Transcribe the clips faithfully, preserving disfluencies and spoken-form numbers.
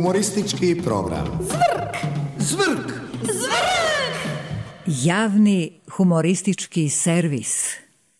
Humoristički program Zvrk! Zvrk! Zvrk! Javni humoristički servis.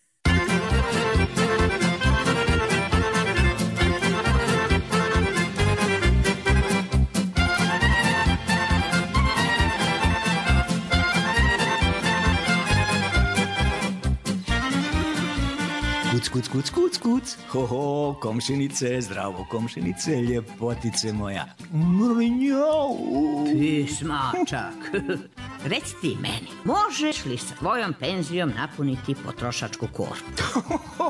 Kuc, kuc, kuc, kuc, kuc. Ho, ho, komšinice, zdravo komšinice, ljepotice moja. Mrnjau. Ti smačak. Reci ti meni, možeš li sa tvojom penzijom napuniti potrošačku korpu?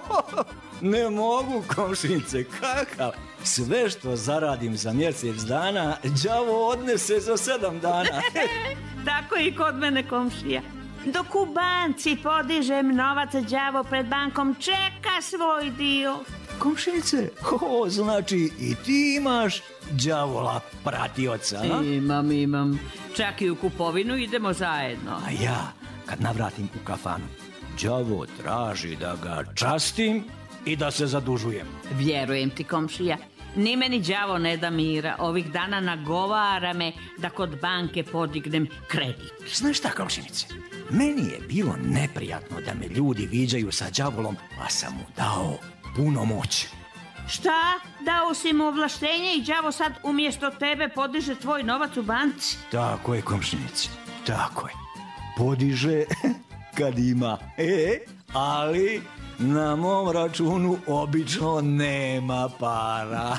Ne mogu, komšinice, kakav? Sve što zaradim za mjesec dana, đavo odnese za sedam dana. Tako i kod mene, komšija. Dok u banci podižem novac, đavo pred bankom čeka svoj dio. Komšinice, ho, znači i ti imaš đavola pratioca, a? Imam, imam. Čak i u kupovinu idemo zajedno. A ja, kad navratim u kafanu, đavo traži da ga častim i da se zadužujem. Vjerujem ti, komšija. Ni meni đavo ne da mira. Ovih dana nagovara me da kod banke podignem kredit. Znaš šta, komšinice? Meni je bilo neprijatno da me ljudi viđaju sa đavolom, pa sam mu dao puno moći. Šta? Dao si mu ovlaštenje i đavo sad umjesto tebe podiže tvoj novac u banci? Tako je, komšinice, tako je. Podiže kad ima, e, ali na mom računu obično nema para.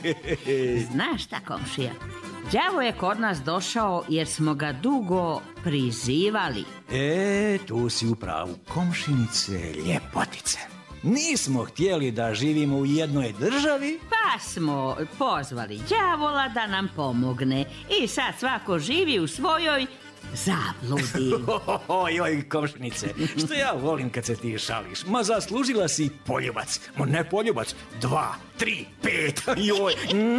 Znaš šta, komšija? Đavo je kod nas došao jer smo ga dugo prizivali. E, tu si u pravu, komšinice, ljepotice. Nismo htjeli da živimo u jednoj državi, Pa smo pozvali đavola da nam pomogne. I sad svako živi u svojoj zabludi. Oj, komšinice, što ja volim kad se ti šališ. Ma zaslužila si poljubac. Ma ne poljubac, dva, tri, pet. Joj.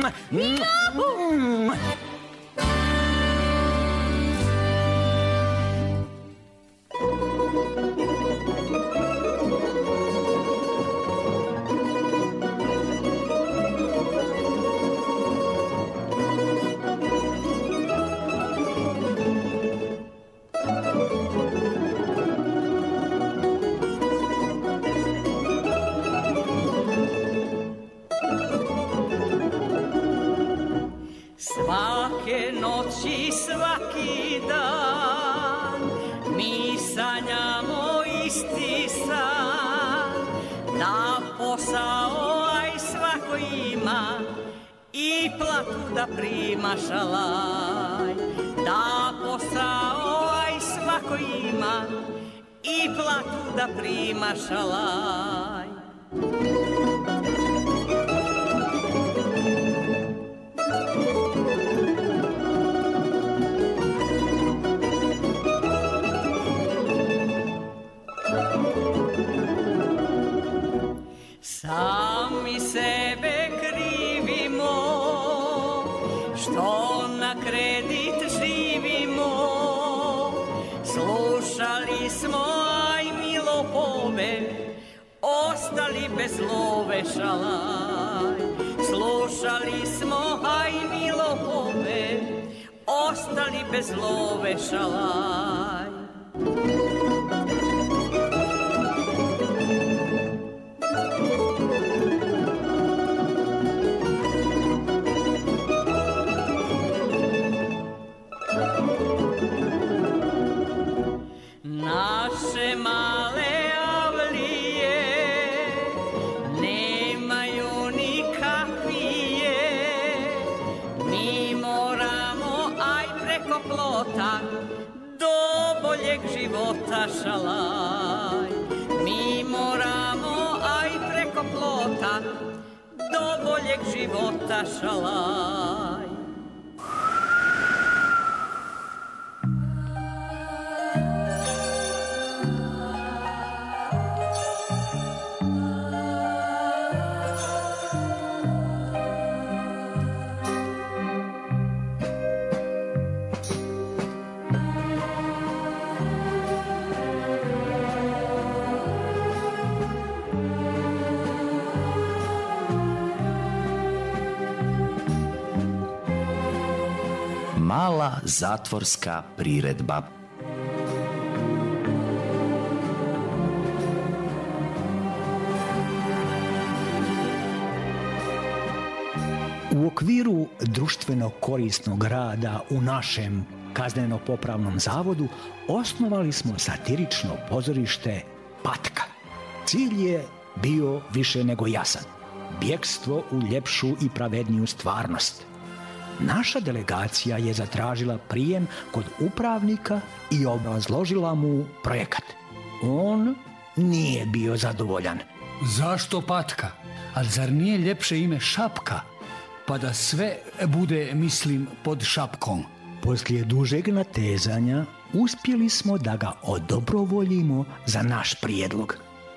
Svake noći, svaki dan mi sanjamo isti san, da posao aj svako ima i platu da prima šalaj. Da posao aj svako ima i platu da prima šalaj. Sami sebe krivimo što na kredit živimo. Slušali smo aj milo pove, ostali bez love šalaj. Slušali smo aj milo pove, ostali bez love šalaj. Naše male avlije nemaju ni kapije, mi moramo aj preko plota do boljeg života šalaj. Mi moramo aj preko plota do boljeg života šalaj. mala zatvorska priredba. U okviru društveno korisnog rada u našem kazneno-popravnom zavodu osnovali smo satirično pozorište Patka. Cilj je bio više nego jasan. Bjegstvo u ljepšu i pravedniju stvarnost. Naša delegacija je zatražila prijem kod upravnika i obrazložila mu projekat. On nije bio zadovoljan. Zašto Patka? A zar nije ljepše ime Šapka? Pa da sve bude, mislim, pod šapkom. Poslije dužeg natezanja uspjeli smo da ga odobrovoljimo za naš prijedlog.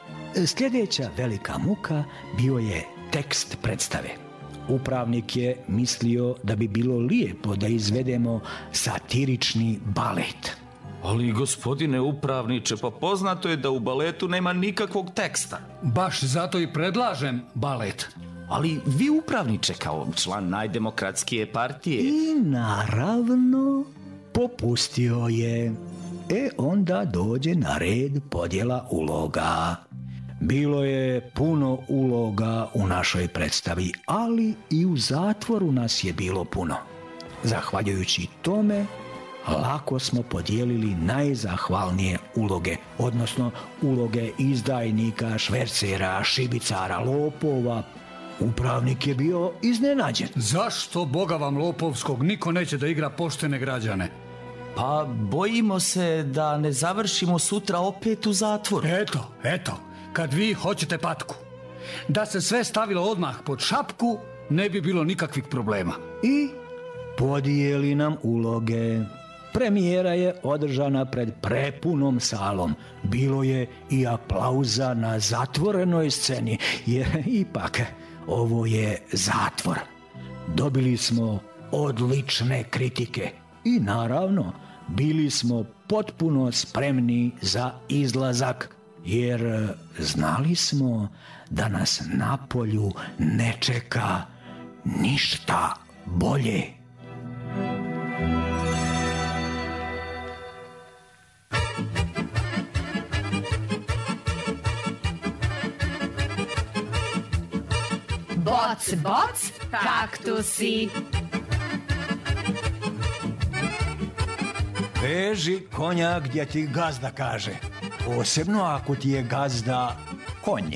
Sljedeća velika muka bio je tekst predstave. Upravnik je mislio da bi bilo lijepo da izvedemo satirični balet. Ali, gospodine upravniče, pa poznato je da u baletu nema nikakvog teksta. Baš zato i predlažem balet. Ali vi, upravniče, kao član najdemokratskije partije... I naravno, popustio je. E onda dođe na red podjela uloga. Bilo je puno uloga u našoj predstavi, ali i u zatvoru nas je bilo puno. Zahvaljujući tome, lako smo podijelili najzahvalnije uloge, odnosno uloge izdajnika, švercera, šibicara, lopova. Upravnik je bio iznenađen. Zašto, Boga vam lopovskog, niko neće da igra poštene građane? Pa bojimo se da ne završimo sutra opet u zatvoru. Eto, eto, kad vi hoćete Patku. Da se sve stavilo odmah pod šapku, ne bi bilo nikakvih problema. I podijeli nam uloge. Premijera je održana pred prepunom salom. Bilo je i aplauza na zatvorenoj sceni, jer ipak ovo je zatvor. Dobili smo odlične kritike i naravno bili smo potpuno spremni za izlazak, jer znali smo da nas na polju ne čeka ništa bolje. Boc, boc, kaktusi. Veži konja gdje ti gazda kaže. Posebno ako ti je gazda konje.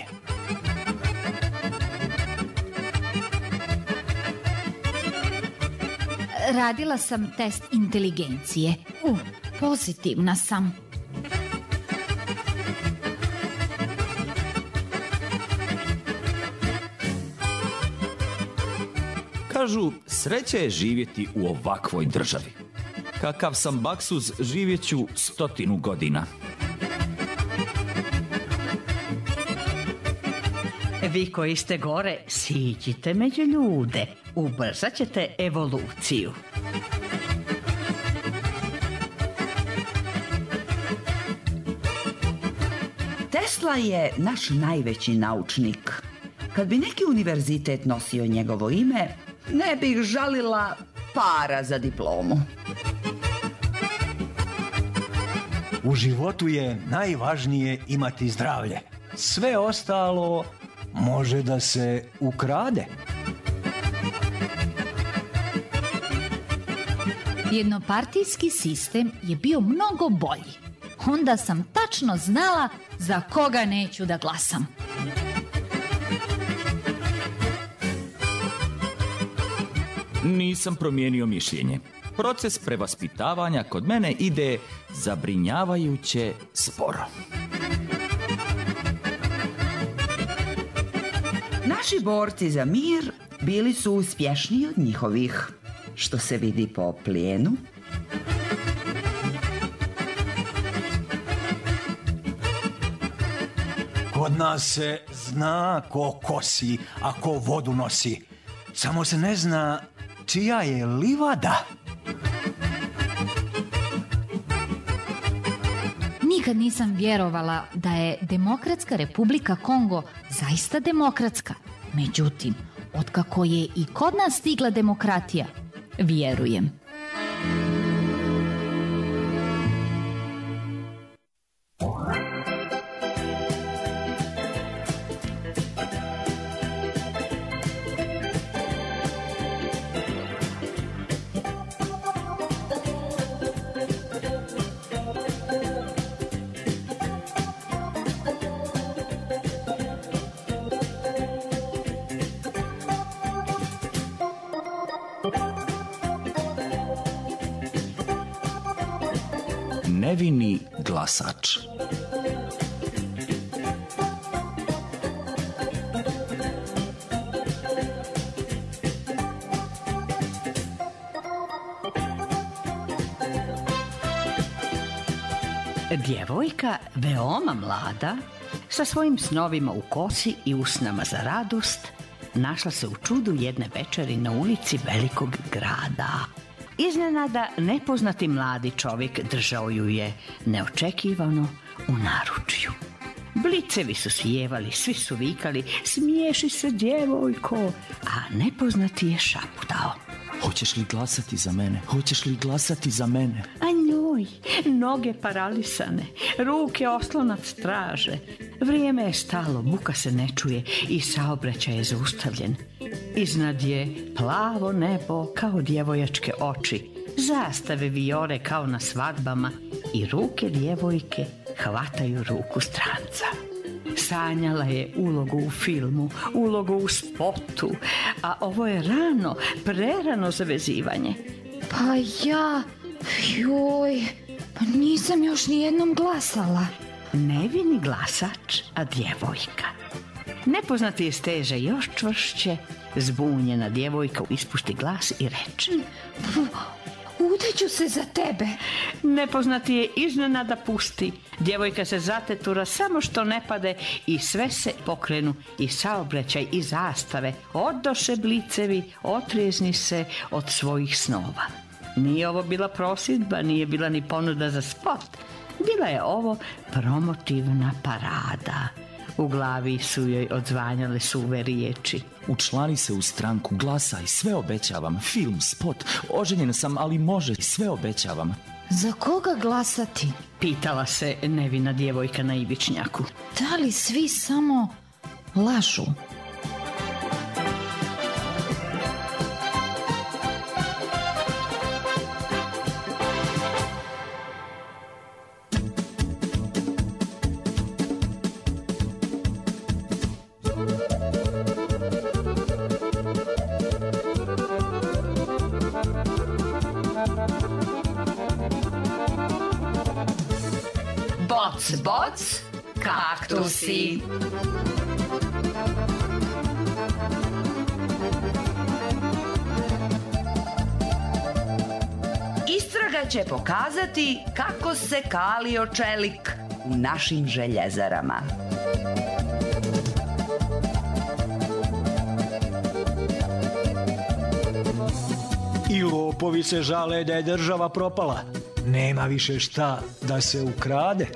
Radila sam test inteligencije. Uh, pozitivna sam. Kažu, sreća je živjeti u ovakvoj državi. Kakav sam baksuz, živjeću stotinu godina. Vi koji ste gore, siđite među ljude. Ubrzat ćete evoluciju. Tesla je naš najveći naučnik. Kad bi neki univerzitet nosio njegovo ime, ne bih žalila para za diplomu. U životu je najvažnije imati zdravlje. Sve ostalo može da se ukrade. Jednopartijski sistem je bio mnogo bolji. Onda sam tačno znala za koga neću da glasam. Nisam promijenio mišljenje. Proces prevaspitavanja kod mene ide zabrinjavajuće sporo. Naši borci za mir bili su uspješniji od njihovih, što se vidi po plijenu. Kod nas se zna ko kosi, a ko vodu nosi. Samo se ne zna čija je livada. Nikad nisam vjerovala da je Demokratska Republika Kongo zaista demokratska. Međutim, otkako je i kod nas stigla demokratija, vjerujem. nevini glasač. Djevojka, veoma mlada, sa svojim snovima u kosi i usnama za radost, našla se u čudu jedne večeri na ulici velikog grada. Iznenada nepoznati mladi čovjek držao ju je neočekivano u naručju. Blicevi su sjevali, svi su vikali: smiješi se, djevojko, a nepoznati je šaputao: Hoćeš li glasati za mene? Hoćeš li glasati za mene? A njoj, noge paralisane, ruke oslonac traže. Vrijeme je stalo, buka se ne čuje i saobraćaj je zaustavljen. Iznad je plavo nebo kao djevojačke oči, zastave vijore kao na svadbama i ruke djevojke hvataju ruku stranca. Sanjala je ulogu u filmu, ulogu u spotu, a ovo je rano, prerano za vezivanje. Pa ja, joj, pa nisam još nijednom glasala. Nevini glasač, a djevojka. Nepoznati je steže još čvršće, zbunjena djevojka ispušti glas i reče: Udaću se za tebe. Nepoznati je iznenada pusti. Djevojka se zatetura samo što ne pade i sve se pokrenu i saobraćaj i zastave. Odoše blicevi, otrijezni se od svojih snova. Nije ovo bila prosudba, nije bila ni ponuda za spot. Bila je ovo promotivna parada. U glavi su joj odzvanjale suve riječi: Učlani se u stranku, glasaj, sve obećavam. Film, spot, oženjena sam, ali može, sve obećavam. Za koga glasati? Pitala se nevina djevojka na ivičnjaku. Da li svi samo lažu? Boc, boc, kaktusi. Istraga će pokazati kako se kalio čelik u našim željezarama. I lopovi se žale da je država propala. Nema više šta da se ukrade.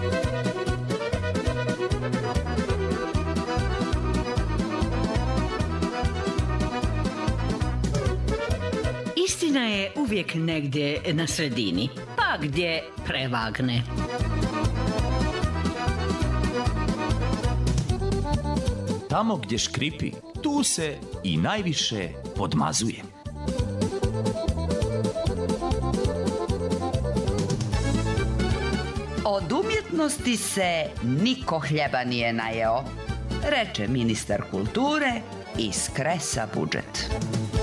Istina je uvijek negdje na sredini, pa gdje prevagne. Tamo gdje škripi, tu se i najviše podmazuje. Od umjetnosti se niko hljeba nije najeo, reče ministar kulture i skresa budžet.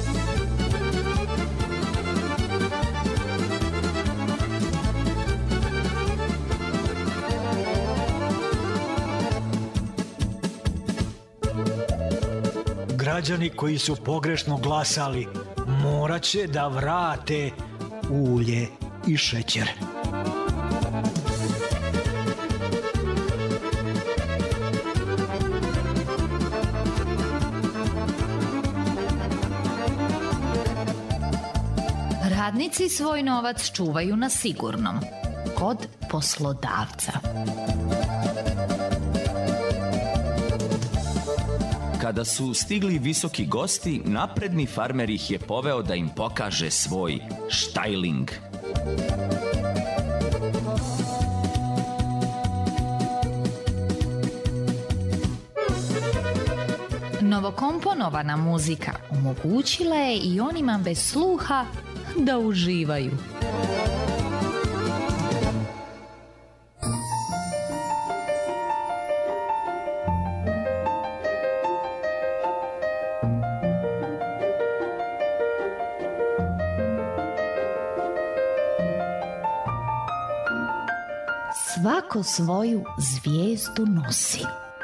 Građani koji su pogrešno glasali morat će da vrate ulje i šećer. Radnici svoj novac čuvaju na sigurnom, kod poslodavca. Kada su stigli visoki gosti, napredni farmer ih je poveo da im pokaže svoj štajling. Novokomponovana muzika omogućila je i onima bez sluha da uživaju. svako svoju zvijezdu nosi.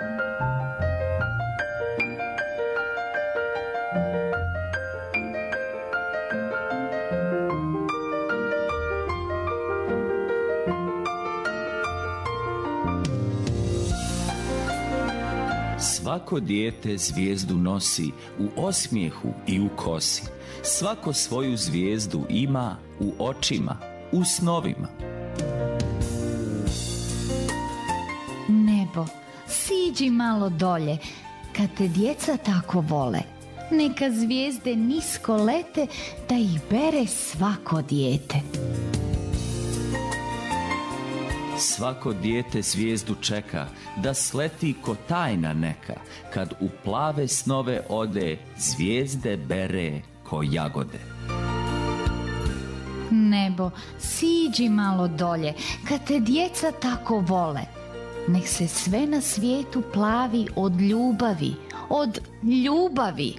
Svako dijete zvijezdu nosi u osmijehu i u kosi. Svako svoju zvijezdu ima u očima, u snovima. Nebo, siđi malo dolje, kad te djeca tako vole. Neka zvijezde nisko lete, da ih bere svako dijete. Svako dijete zvijezdu čeka, da sleti ko tajna neka. Kad u plave snove ode, zvijezde bere ko jagode. Nebo, siđi malo dolje, kad te djeca tako vole. Nek se sve na svijetu plavi od ljubavi, od ljubavi.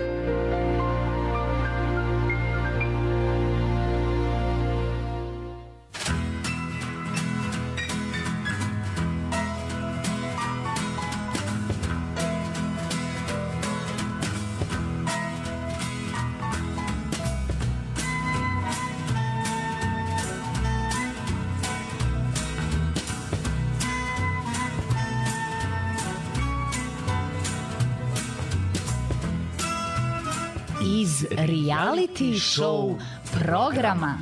Iz reality show programa.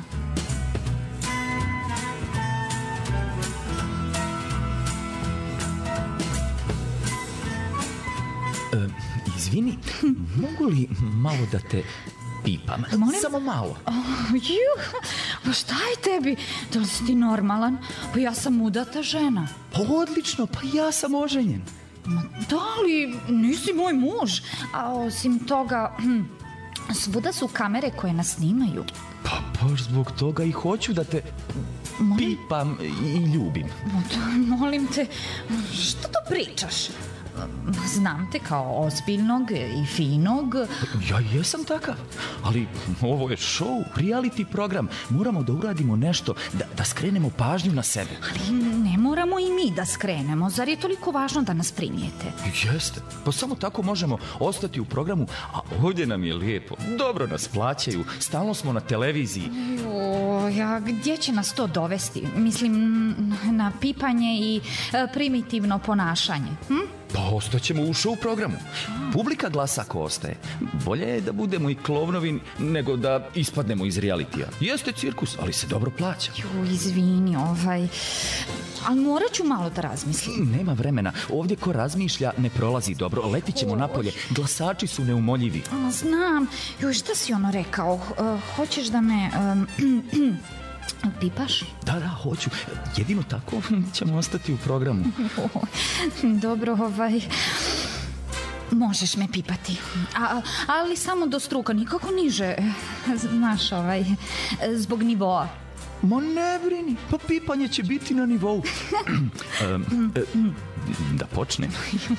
E, izvini, mogu li malo da te pipam? Molim? Samo malo. Oh, juh, pa šta je tebi? Da li si ti normalan? Pa ja sam udata žena. Pa odlično, pa ja sam oženjen. Ma da li nisi moj muž? A osim toga, svuda su kamere koje nas snimaju. Pa baš zbog toga i hoću da te Molim? pipam i ljubim. Ma da, molim te, što to pričaš? Znam te kao ozbiljnog i finog. Ja jesam takav, ali ovo je show, reality program. Moramo da uradimo nešto, da, da skrenemo pažnju na sebe. Ali ne moramo i mi da skrenemo. Zar je toliko važno da nas primijete? Jeste, pa samo tako možemo ostati u programu, a ovdje nam je lijepo. Dobro nas plaćaju, stalno smo na televiziji. Joj, a gdje će nas to dovesti? Mislim, na pipanje i e, primitivno ponašanje. Hm? Pa ostaćemo u show programu. Publika glasa ako ostaje. Bolje je da budemo i klovnovi nego da ispadnemo iz realitija. Jeste cirkus, ali se dobro plaća. Jo, izvini, ovaj... Ali morat ću malo da razmislim. Nema vremena. Ovdje ko razmišlja ne prolazi dobro. Letit ćemo napolje. Glasači su neumoljivi. A, znam. Joj, šta si ono rekao? Uh, hoćeš da me... Um, pipaš? Da, da, hoću. Jedino tako ćemo ostati u programu. Dobro, ovaj... Možeš me pipati. A, ali samo do struka, nikako niže. Znaš, ovaj... Zbog nivoa. Ma ne brini, pa pipanje će biti na nivou. um, da počnem.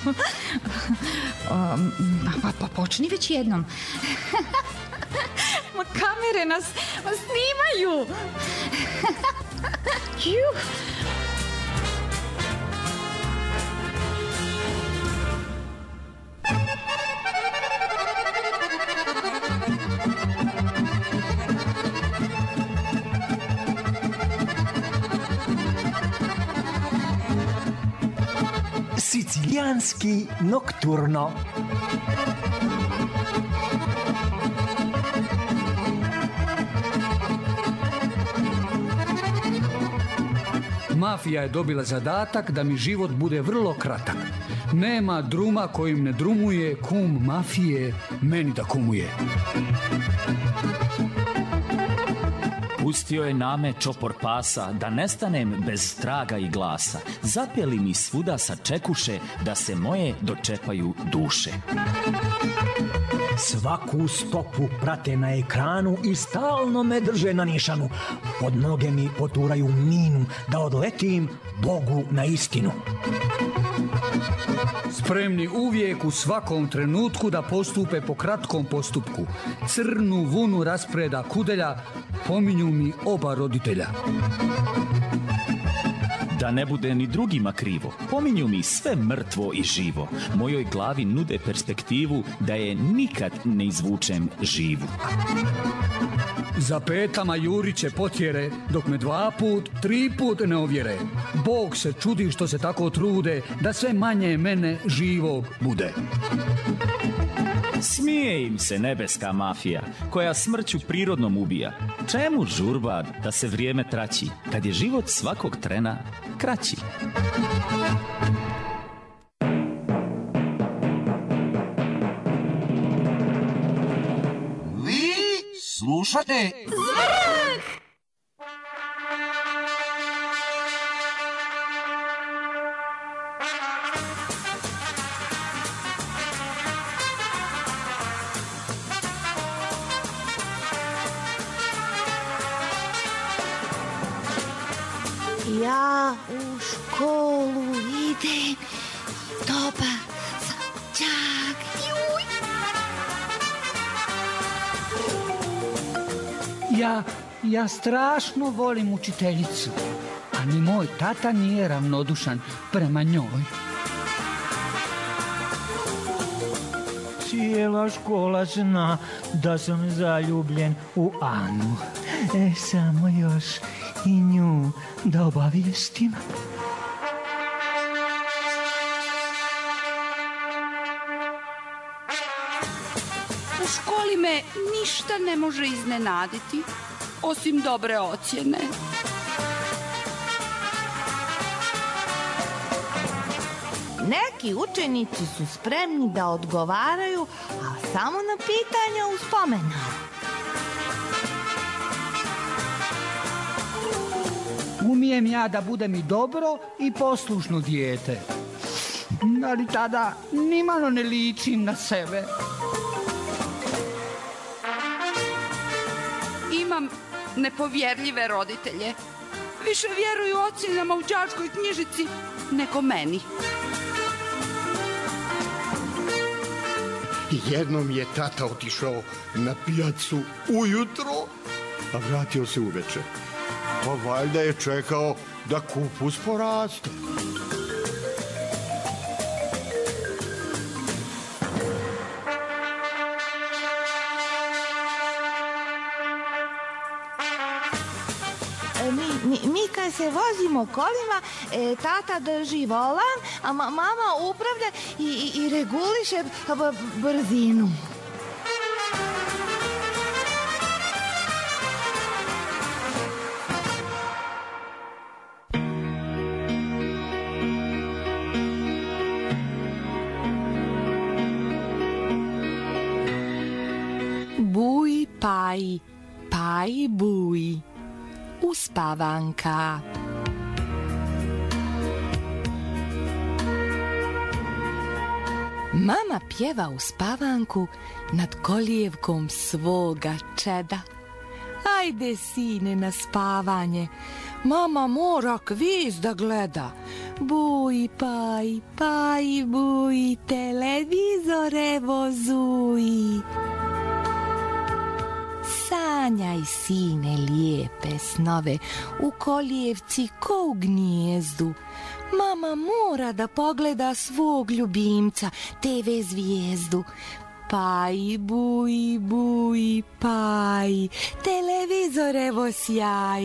um, pa, pa počni već jednom. Ma kamere nas snimaju. Juh. Sicilijanski nokturno. Mafija je dobila zadatak da mi život bude vrlo kratak. Nema druma kojim ne drumuje kum mafije meni da kumuje. Pustio je name čopor pasa, da nestanem bez traga i glasa. Zapeli mi svuda sa čekuše, da se moje dočepaju duše. Svaku stopu prate na ekranu i stalno me drže na nišanu. Pod noge mi poturaju minu, da odletim Bogu na istinu. Spremni uvijek u svakom trenutku da postupe po kratkom postupku. Crnu vunu raspreda kudelja, pominju mi oba roditelja. Da ne bude ni drugima krivo, pominju mi sve mrtvo i živo. Mojoj glavi nude perspektivu da je nikad ne izvučem živu. Za petama juriće potjere, dok me dva put, tri put ne ovjere. Bog se čudi što se tako trude, da sve manje mene živog bude. Smije im se nebeska mafija, koja smrću prirodnom ubija. Čemu žurba da se vrijeme traći, kad je život svakog trena kraći? Vi slušate Zvrk! Ja u školu idem, dobar sam đak, juj. Ja, ja strašno volim učiteljicu, a ni moj tata nije ravnodušan prema njoj. Cijela škola zna da sam zaljubljen u Anu. E, samo još i nju da obavijestim. U školi me ništa ne može iznenaditi, osim dobre ocjene. Neki učenici su spremni da odgovaraju, a samo na pitanja uspomena. Umijem ja da budem i dobro i poslušno dijete, ali tada nimalo ne ličim na sebe. Imam nepovjerljive roditelje. Više vjeruju ocjenama u đačkoj knjižici nego meni. Jednom je tata otišao na pijacu ujutro, a vratio se uveče. Pa valjda je čekao da kupus poraste. Mi, mi, mi kad se vozimo kolima, e, tata drži volan, a ma, mama upravlja i, i, i reguliše b, brzinu. Buj, paj, paj, buj. Uspavanka. Mama pjeva uspavanku nad kolijevkom svoga čeda. Ajde, sine, na spavanje. Mama mora kviz da gleda. Buj, paj, paj, buj, televizore vozuj. Sanjaj, sine, lijepe snove, u kolijevci ko u gnijezdu. Mama mora da pogleda svog ljubimca, te ve zvijezdu. Paj, buj, buj, paj, televizor evo sjaj.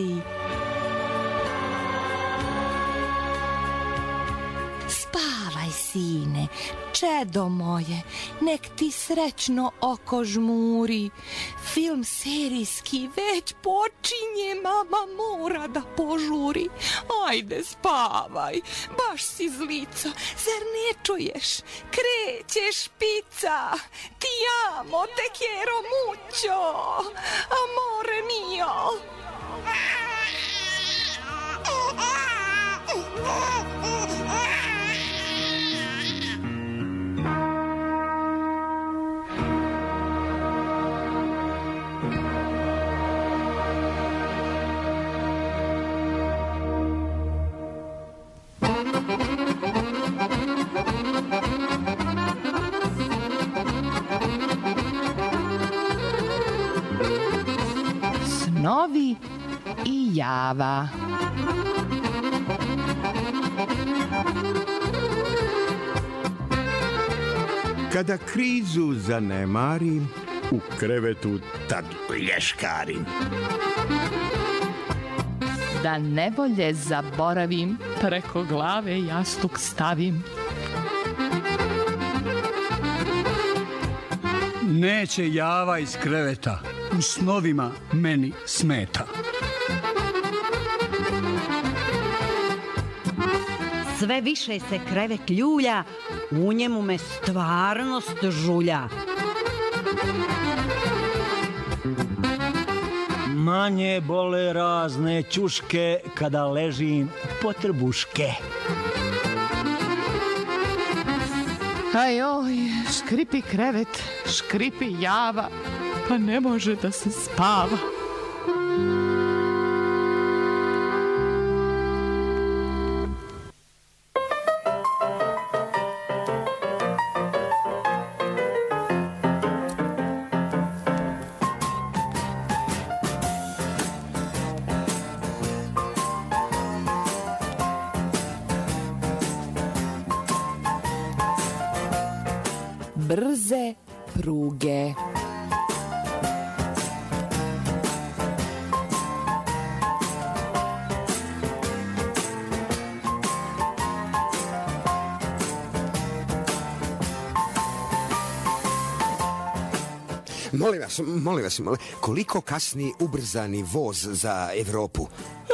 Spavaj, sine, čedo moje, nek ti srećno oko žmuri. Film serijski već počinje, mama mora da požuri. Ajde, spavaj, baš si zlica, zar ne čuješ? Kreće špica, ti amo te quiero mucho, amore mio. Snovi i java. Kada krizu zanemarim, u krevetu tad lješkarim. Da nevolje zaboravim, preko glave jastuk stavim. Neće java iz kreveta, u snovima meni smeta. Sve više se krevet ljulja, u njemu me stvarnost žulja. Manje bole razne ćuške kada ležim po trbuške. Ajoj, škripi krevet, škripi java, pa ne može da se spava. Brze pruge. Molim vas, molim vas, molim, koliko kasni ubrzani voz za Evropu?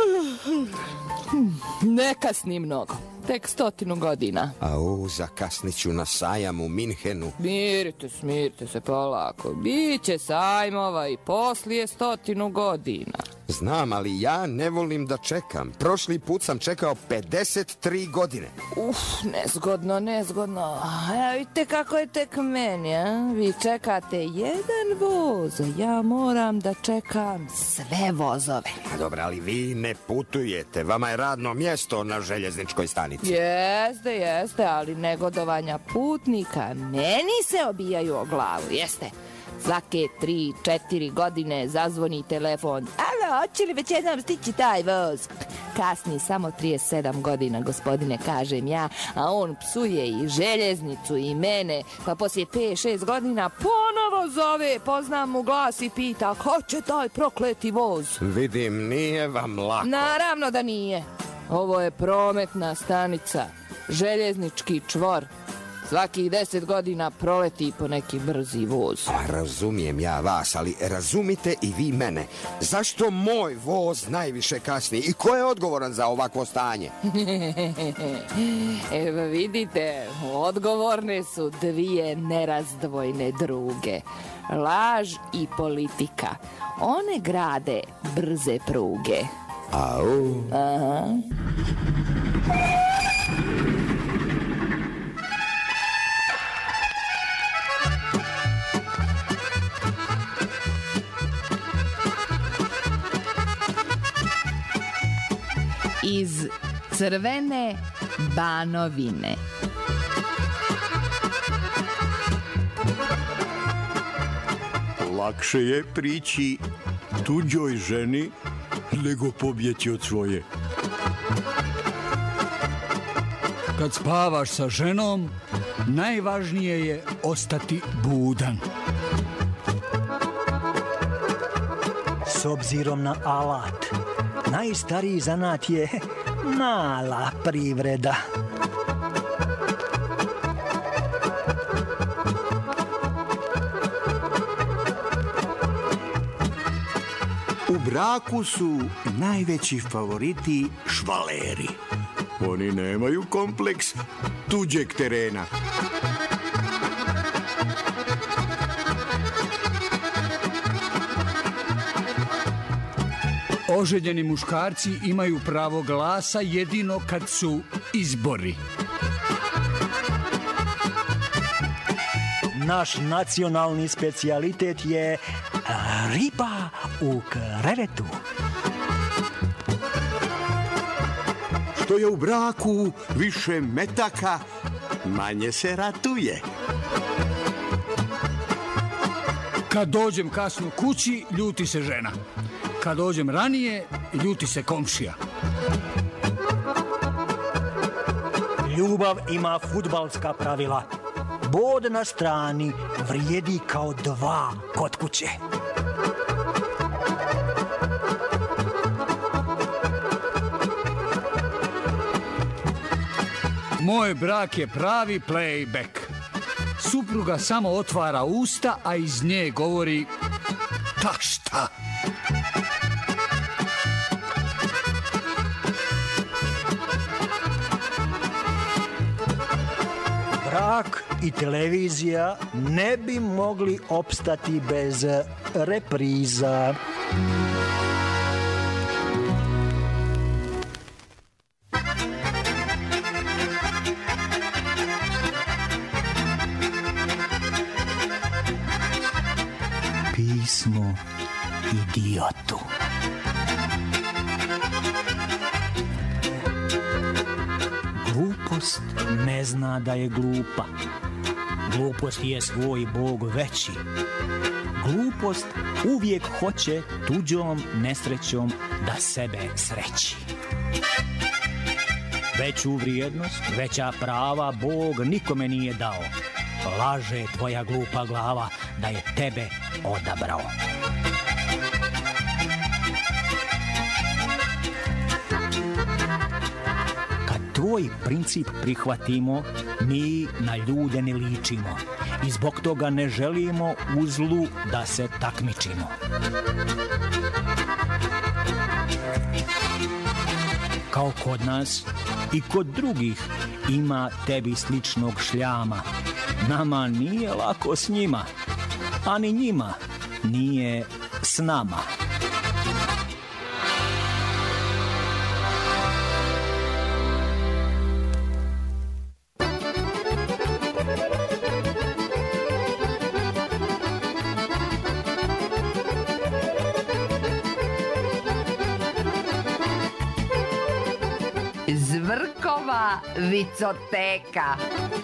Ne kasni mnogo. Tek stotinu godina. Au, zakasnit ću na sajam u Minhenu. Smirite, smirite se polako. Biće sajmova i poslije stotinu godina. Znam, ali ja ne volim da čekam. Prošli put sam čekao pedeset tri godine. Uf, nezgodno, nezgodno. Evo vidite kako je tek meni, a? Vi čekate jedan voz, a ja moram da čekam sve vozove. A dobro, ali vi ne putujete. Vama je radno mjesto na željezničkoj stanici. Jeste, jeste, ali negodovanja putnika meni se obijaju o glavu, jeste. Svake tri, četiri godine zazvoni telefon. Alo, hoće li već jednom stići taj voz? Kasni samo trideset sedam godina, gospodine, kažem ja, a on psuje i željeznicu i mene, pa poslije pet šest godina ponovo zove, poznam mu glas i pita, ko će taj prokleti voz? Vidim, nije vam lako. Naravno da nije. Ovo je prometna stanica, željeznički čvor. Svakih deset godina proleti po neki brzi voz. Razumijem ja vas, ali razumite i vi mene. Zašto moj voz najviše kasni i ko je odgovoran za ovakvo stanje? Evo vidite, odgovorne su dvije nerazdvojne druge. Laž i politika. One grade brze pruge. Au. Aha. Iz Crvene Banovine. Lakše je prići tuđoj ženi nego pobjeći od svoje. Kad spavaš sa ženom, najvažnije je ostati budan. S obzirom na alat, najstariji zanat je mala privreda. U braku su najveći favoriti švaleri. Oni nemaju kompleks tuđeg terena. Oženjeni muškarci imaju pravo glasa jedino kad su izbori. Naš nacionalni specijalitet je riba u krevetu. Što je u braku više metaka, manje se ratuje. Kad dođem kasno kući, ljuti se žena. Kad dođem ranije, ljuti se komšija. Ljubav ima fudbalska pravila. Bod na strani vrijedi kao dva kod kuće. Moj brak je pravi playback. Supruga samo otvara usta, a iz nje govori tašta. Brak i televizija ne bi mogli opstati bez repriza. Pismo idiotu. Glupost ne zna da je glupa. Glupost je svoj Bog veći. Glupost uvijek hoće tuđom nesrećom da sebe sreći. Veću vrijednost, veća prava Bog nikome nije dao. Laže tvoja glupa glava da je tebe odabrao. Kad tvoj princip prihvatimo, mi na ljude ne ličimo i zbog toga ne želimo u zlu da se takmičimo. Kao kod nas i kod drugih ima tebi sličnog šljama. Nama nije lako s njima, a ni njima nije s nama. Zvrkova vicoteka.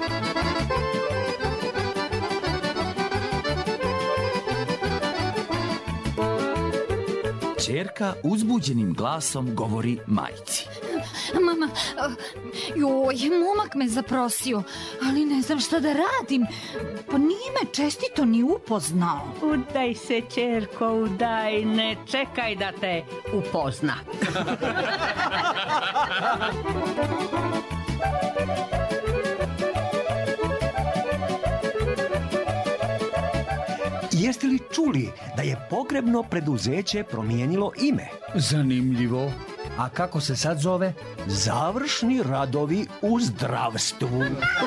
Ćerka uzbuđenim glasom govori majci. Mama, joj, momak me zaprosio, ali ne znam šta da radim. Pa nije me čestito ni upoznao. Udaj se, ćerko, udaj, ne čekaj da te upozna. Jeste li čuli da je pogrebno preduzeće promijenilo ime? Zanimljivo. A kako se sad zove? Završni radovi u zdravstvu.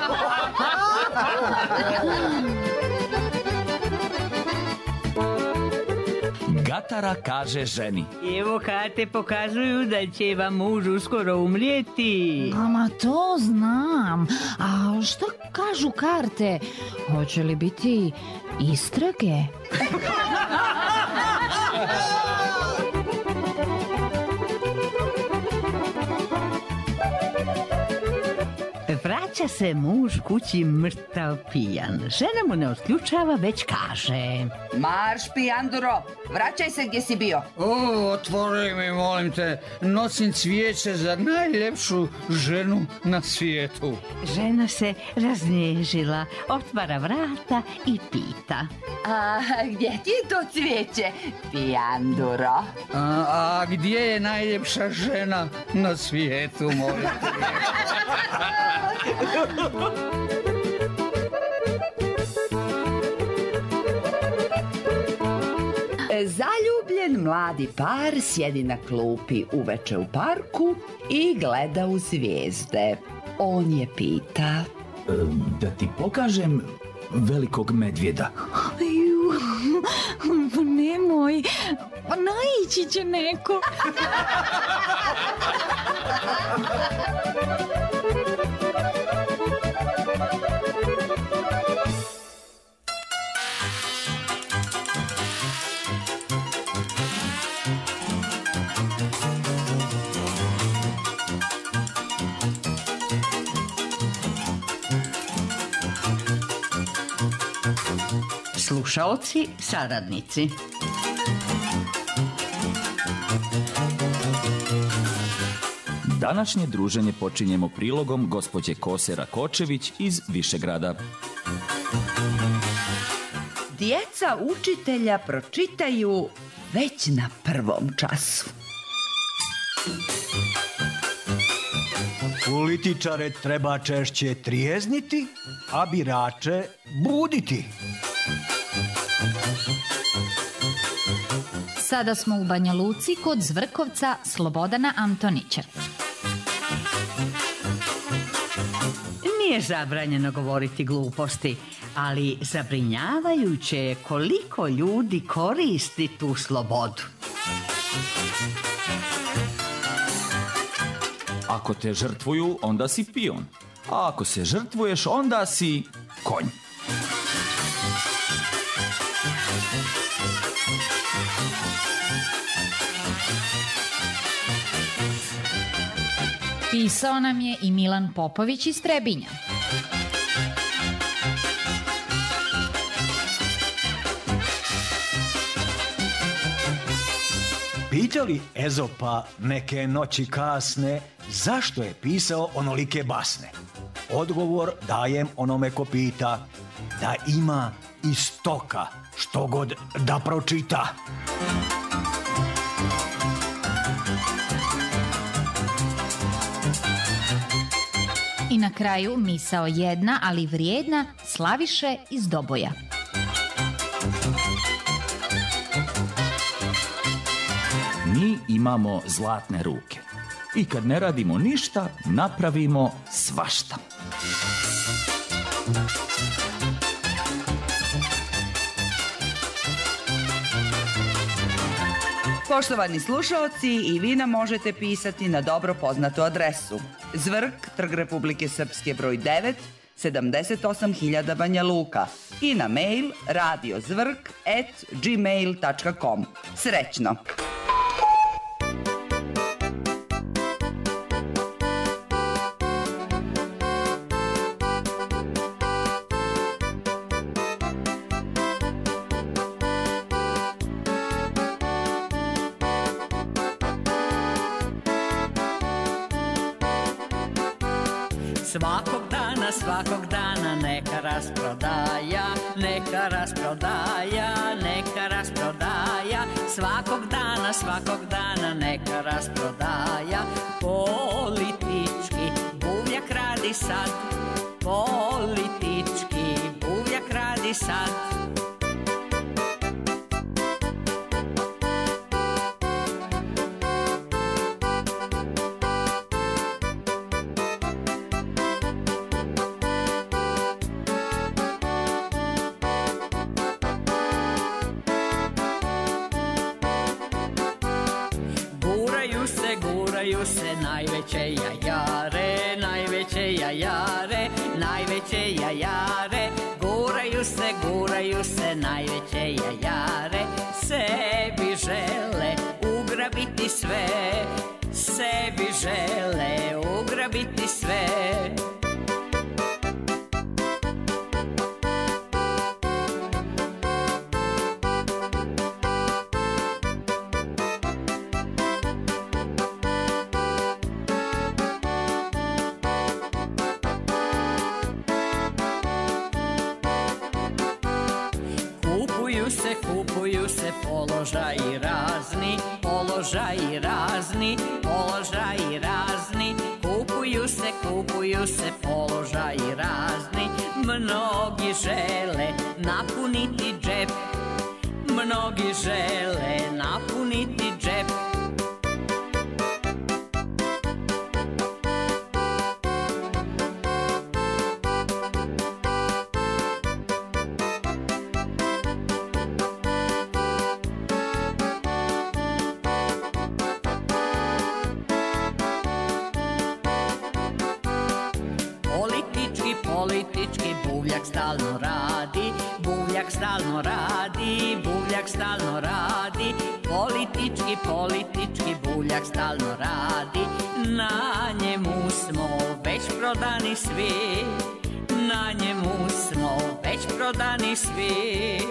Gatara kaže ženi. Evo karte pokazuju da će vam muž uskoro umrijeti. Mama, to znam. A šta kažu karte? Hoće li biti istrage? Vraća se muž kući mrtav pijan. Žena mu ne otključava, već kaže: Marš, pijanduro, vraćaj se gdje si bio. O, otvori mi, molim te, nosim cvijeće za najljepšu ženu na svijetu. Žena se raznježila, otvara vrata i pita: A gdje ti je to cvijeće, pijanduro? A, a gdje je najljepša žena na svijetu, molim te? Zaljubljen mladi par sjedi na klupi uveče u parku i gleda u zvijezde. On je pita: Da ti pokažem velikog medvjeda? Ju, pa nemoj, pa naići će neko. Slušaoci, saradnici. Da Današnje druženje počinjemo prilogom gospođe Kose Rakočević iz Višegrada. Djeca učitelja pročitaju već na prvom času. Političare treba češće trijezniti, a birače buditi. Sada smo u Banja Luci kod Zvrkovca Slobodana Antonića. Nije zabranjeno govoriti gluposti, ali zabrinjavajuće je koliko ljudi koristi tu slobodu. Ako te žrtvuju, onda si pion. A ako se žrtvuješ, onda si konj. Pisao nam je i Milan Popović iz Trebinja. Pitali Ezopa neke noći kasne zašto je pisao onolike basne. Odgovor dajem onome ko pita, da ima i stoka što god da pročita. I na kraju misao jedna, ali vrijedna, Slaviše iz Doboja. Mi imamo zlatne ruke. I kad ne radimo ništa, napravimo svašta. Poštovani slušaoci, i vi nam možete pisati na dobro poznatu adresu. Zvrk, Trg Republike Srpske broj devet, sedamdeset osam hiljada Banja Luka i na mail radiozvrk at gmail tačka com. Srećno! Svakog dana, svakog dana neka rasprodaja, neka rasprodaja, neka rasprodaja. Svakog dana, svakog dana neka rasprodaja. Politički buvljak radi sad, politički buvljak radi sad. Guraju se najveće jajare, najveće jajare, najveće jajare. Guraju se, guraju se najveće jajare. Sebi žele ugrabiti sve, sebi žele ugrabiti sve. Kupuju se položaji razni, položaji razni, položaji razni. Kupuju se, kupuju se položaji razni. Mnogi žele napuniti džep, mnogi žele napuniti džep. Politički buvljak stalno radi, buvljak stalno radi, buvljak stalno radi. Politički, politički buvljak stalno radi. Na njemu smo već prodani svi, na njemu smo već prodani svi.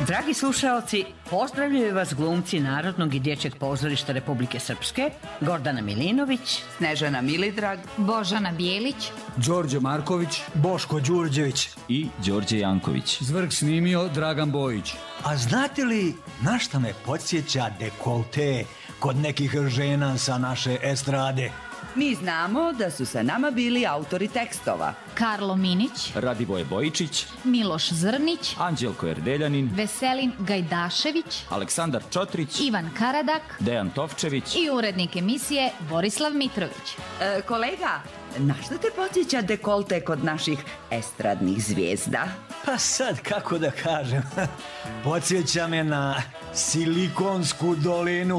Dragi slušaoci, pozdravljaju vas glumci Narodnog i dječjeg pozorišta Republike Srpske, Gordana Milinović, Snežana Milidrag, Božana Bijelić, Đorđe Marković, Boško Đurđević i Đorđe Janković. Zvrk snimio Dragan Bojić. A znate li na šta me podsjeća dekolte kod nekih žena sa naše estrade? Mi znamo da su sa nama bili autori tekstova. Karlo Minić, Radivoje Bojičić, Miloš Zrnić, Anđelko Erdeljanin, Veselin Gajdašević, Aleksandar Čotrić, Ivan Karadak, Dejan Tovčević i urednik emisije Borislav Mitrović. E, kolega, na što te podsjeća dekolte kod naših estradnih zvijezda? Pa sad, kako da kažem, podsjeća me na Silikonsku dolinu.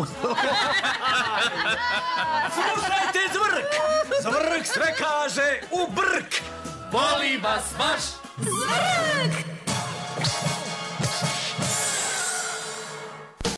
Slušajte, Zvrk! Zvrk sve kaže u brk! Voli vas baš! Zvrk!